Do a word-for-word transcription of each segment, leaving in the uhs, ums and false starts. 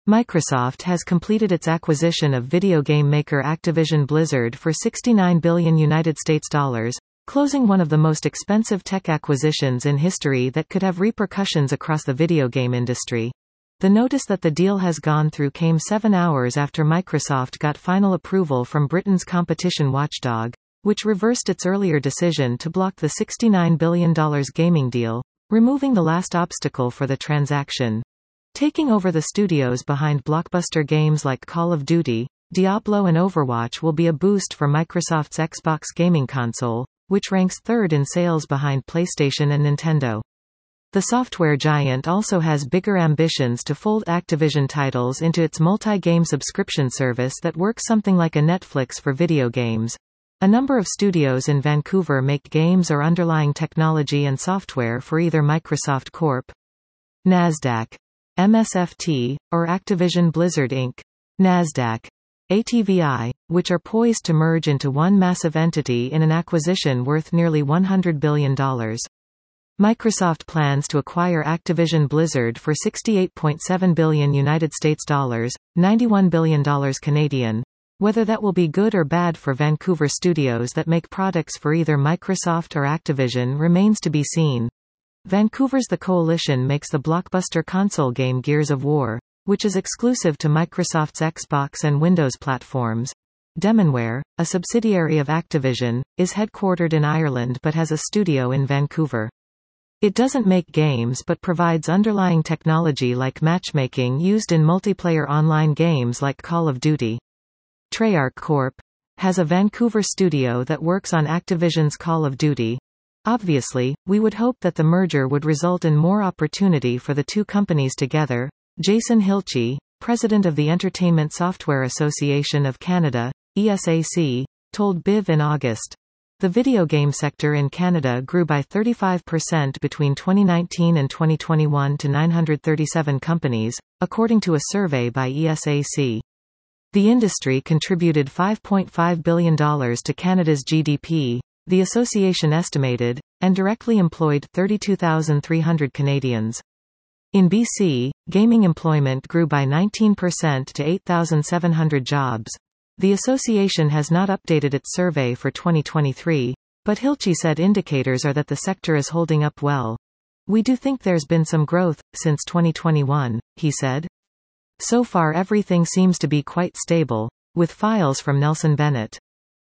Microsoft has completed its acquisition of video game maker Activision Blizzard for sixty-nine billion United States dollars, closing one of the most expensive tech acquisitions in history that could have repercussions across the video game industry. The notice that the deal has gone through came seven hours after Microsoft got final approval from Britain's competition watchdog, which reversed its earlier decision to block the sixty-nine billion dollars gaming deal, removing the last obstacle for the transaction. Taking over the studios behind blockbuster games like Call of Duty, Diablo and Overwatch will be a boost for Microsoft's Xbox gaming console, which ranks third in sales behind PlayStation and Nintendo. The software giant also has bigger ambitions to fold Activision titles into its multi-game subscription service that works something like a Netflix for video games. A number of studios in Vancouver make games or underlying technology and software for either Microsoft Corp, Nasdaq, M S F T, or Activision Blizzard Incorporated, Nasdaq, A T V I, which are poised to merge into one massive entity in an acquisition worth nearly one hundred billion dollars. Microsoft plans to acquire Activision Blizzard for sixty-eight point seven billion United States dollars, ninety-one billion dollars Canadian. Whether that will be good or bad for Vancouver studios that make products for either Microsoft or Activision remains to be seen. Vancouver's The Coalition makes the blockbuster console game Gears of War, which is exclusive to Microsoft's Xbox and Windows platforms. Demonware, a subsidiary of Activision, is headquartered in Ireland but has a studio in Vancouver. It doesn't make games but provides underlying technology like matchmaking used in multiplayer online games like Call of Duty. Treyarch Corp has a Vancouver studio that works on Activision's Call of Duty. Obviously, we would hope that the merger would result in more opportunity for the two companies together. Jason Hilche, president of the Entertainment Software Association of Canada, E S A C, told B I V in August. The video game sector in Canada grew by thirty-five percent between twenty nineteen and twenty twenty-one to nine hundred thirty-seven companies, according to a survey by E S A C. The industry contributed five point five billion dollars to Canada's G D P, the association estimated, and directly employed thirty-two thousand three hundred Canadians. In B C, gaming employment grew by nineteen percent to eight thousand seven hundred jobs. The association has not updated its survey for twenty twenty-three, but Hilche said indicators are that the sector is holding up well. We do think there's been some growth since twenty twenty-one, he said. So far everything seems to be quite stable, with files from Nelson Bennett.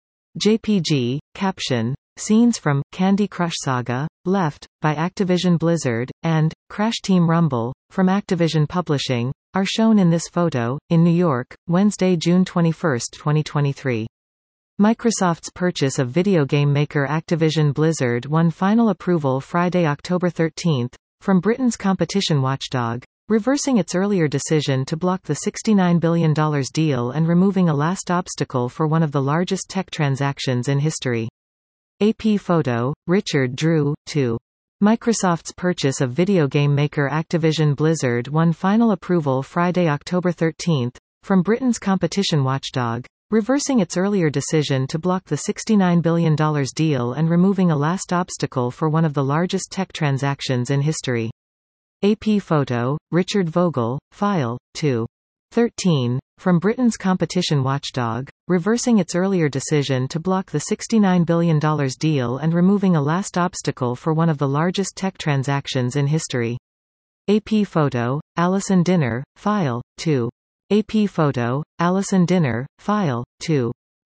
J P G, caption, scenes from Candy Crush Saga, Left, by Activision Blizzard, and Crash Team Rumble, from Activision Publishing, are shown in this photo, in New York, Wednesday, June twenty-first, twenty twenty-three. Microsoft's purchase of video game maker Activision Blizzard won final approval Friday, October thirteenth, from Britain's competition watchdog, reversing its earlier decision to block the sixty-nine billion dollars deal and removing a last obstacle for one of the largest tech transactions in history. A P photo, Richard Drew, two. Microsoft's purchase of video game maker Activision Blizzard won final approval Friday, October thirteenth, from Britain's competition watchdog, reversing its earlier decision to block the sixty-nine billion dollars deal and removing a last obstacle for one of the largest tech transactions in history. A P photo, Richard Vogel, file, two. thirteen, from Britain's competition watchdog, reversing its earlier decision to block the sixty-nine billion dollars deal and removing a last obstacle for one of the largest tech transactions in history. A P photo, Alison Dinner, file, two. A P photo, Alison Dinner, file, two.